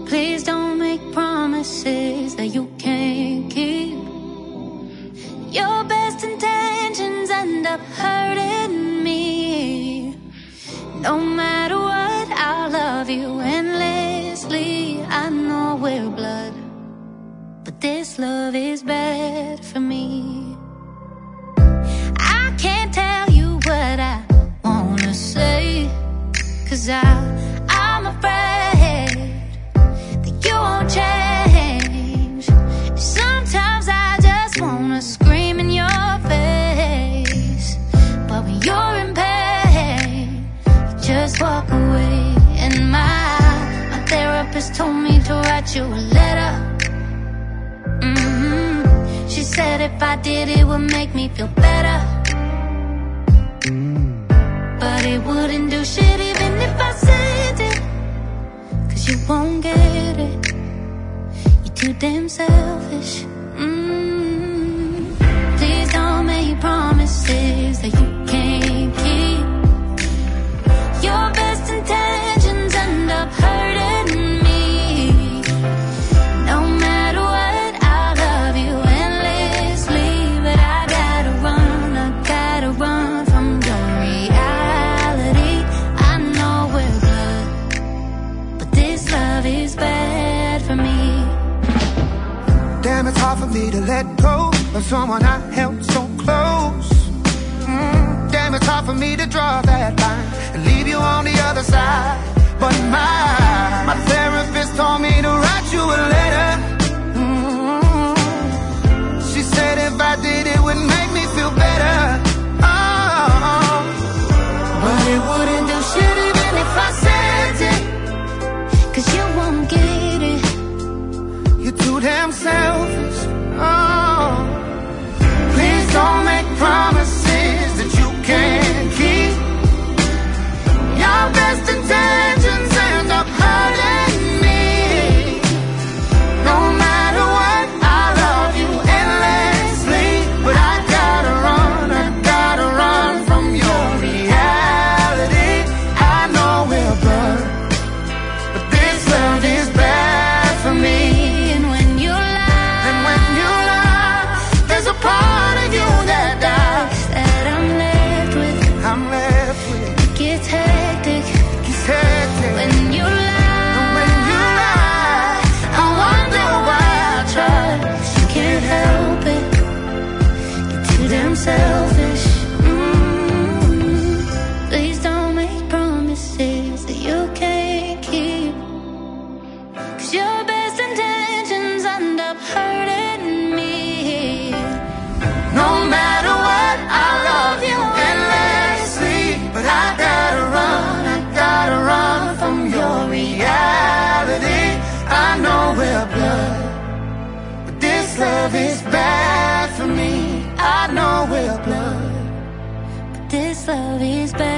Please don't make promises that you can't keep. Your best intentions end up hurting me. No matter what, I'll love you endlessly. I know we're blood, but this love is bad for me. I can't tell you what I wanna say, 'cause I'm afraid that you won't change. Sometimes I just wanna scream in your face, but when you're in pain, you just walk away. And my therapist told me to write you a letter. She said if I did, it would make me feel better, but it wouldn't do shit even if I said it, 'cause you won't get it. You're too damn selfish. Please don't make promises that you can't keep. Your best intentions end up hurting me. No matter what, I love you endlessly, but I gotta run from your reality. I know we're blood, but this love is bad for me. Damn, it's hard for me to let go of someone I held so close. Damn, it's hard for me to draw that line and leave you on the other side. But my therapist told me to write you a letter. She said if I did, it would make me feel better. Oh, but it wouldn't do shit even if I said it, 'Cause you won't get it. you're too damn selfish. Oh, please don't make promises that you can't keep. Your best intentions end up hurting me. No matter what, I love you endlessly, but I gotta run from your reality. I know we're blood, but this love is bad for me. And when you lie, there's a part of you that dies, that I'm left with. It gets hectic when you lie. I wonder why I trust. You can't help it. You're too damn selfish. Please don't make promises that you can't keep, 'cause your best intentions end up hurting me. No matter what, I love you endlessly, but I gotta run from your reality. I know we're blood, but this love is bad for me. I know we're blood, This love is bad.